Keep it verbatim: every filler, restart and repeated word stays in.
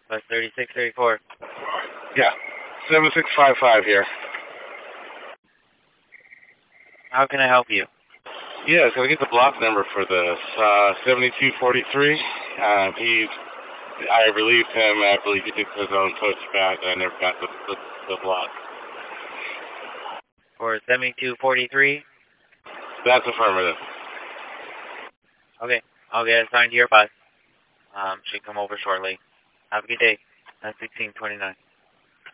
Bus thirty-six thirty-four. Yeah, seven six five five here. How can I help you? Yeah, can I get the block number for this? Uh, seventy-two forty-three. Uh, he's, I relieved him after he took his own coach back, and I never got the, the, the block. For seventy-two forty-three? That's affirmative. Okay, I'll get assigned to your bus. Um, should come over shortly. Have a good day. That's sixteen twenty-nine.